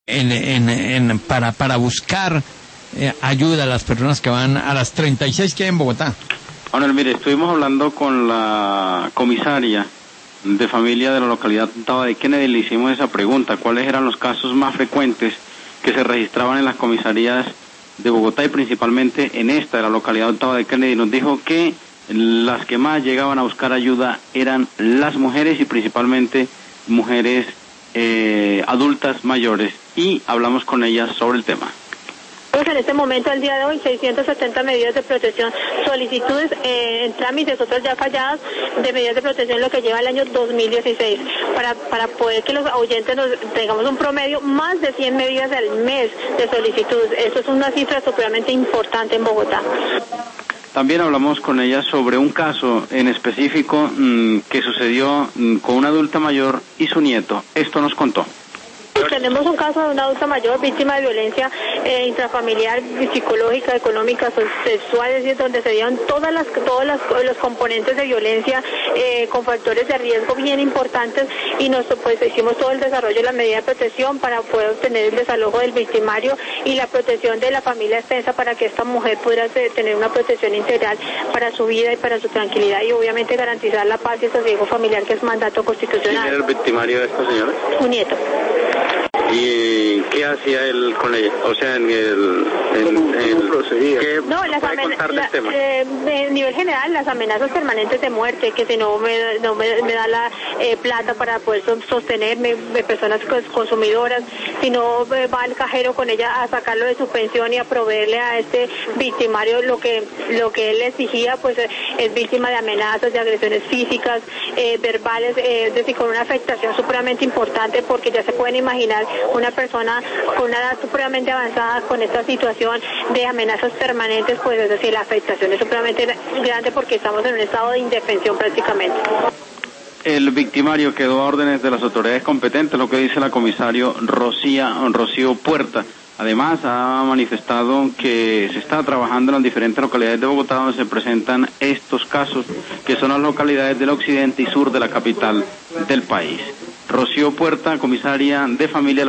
para buscar ayuda a las personas que van a las 36 que hay en Bogotá? Bueno, mire, estuvimos hablando con la comisaria de familia de la localidad Taba de Kennedy, le hicimos esa pregunta, ¿cuáles eran los casos más frecuentes que se registraban en las comisarías de Bogotá y principalmente en esta de la localidad Taba de Kennedy? Nos dijo que las que más llegaban a buscar ayuda eran las mujeres y principalmente mujeres adultas mayores, y hablamos con ellas sobre el tema. En este momento, al día de hoy, 670 medidas de protección, solicitudes en trámites, otras ya falladas, de medidas de protección, lo que lleva el año 2016, para poder que los oyentes nos tengamos un promedio, más de 100 medidas al mes de solicitudes. Eso es una cifra supremamente importante en Bogotá. También hablamos con ella sobre un caso en específico que sucedió con una adulta mayor y su nieto. Esto nos contó. Tenemos un caso de una adulta mayor víctima de violencia intrafamiliar, psicológica, económica, sexual, es decir, donde se dieron todos los componentes de violencia con factores de riesgo bien importantes, y nosotros pues hicimos todo el desarrollo de la medida de protección para poder obtener el desalojo del victimario y la protección de la familia extensa para que esta mujer pudiera tener una protección integral para su vida y para su tranquilidad, y obviamente garantizar la paz y el sosiego familiar, que es mandato constitucional. ¿Quién era el victimario de esta señora? Un nieto. ¿Y qué hacía él con ella? O sea, ¿cómo procedía? No, a nivel general, las amenazas permanentes de muerte, que si no me da la plata para poder sostenerme, personas consumidoras, si no va al cajero con ella a sacarlo de su pensión y a proveerle a este victimario lo que él exigía, pues es víctima de amenazas, de agresiones físicas, verbales, es decir, con una afectación supremamente importante, porque ya se pueden imaginar una persona con una edad supremamente avanzada con esta situación de amenazas permanentes, pues es decir, la afectación es supremamente grande porque estamos en un estado de indefensión prácticamente. El victimario quedó a órdenes de las autoridades competentes, lo que dice la comisario Rocío Puerta. Además, ha manifestado que se está trabajando en las diferentes localidades de Bogotá donde se presentan estos casos, que son las localidades del occidente y sur de la capital del país. Rocío Puerta, comisaria de familia